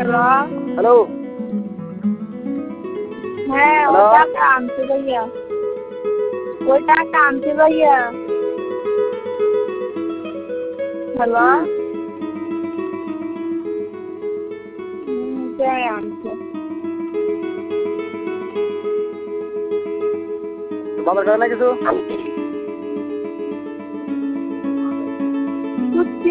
Hello. হ্যাঁ, hello. ওটা আনতে ভাইয়া। ওইটা আনতে ভাইয়া। হ্যালো। যাই আনতে। বাজার করে না কিছু?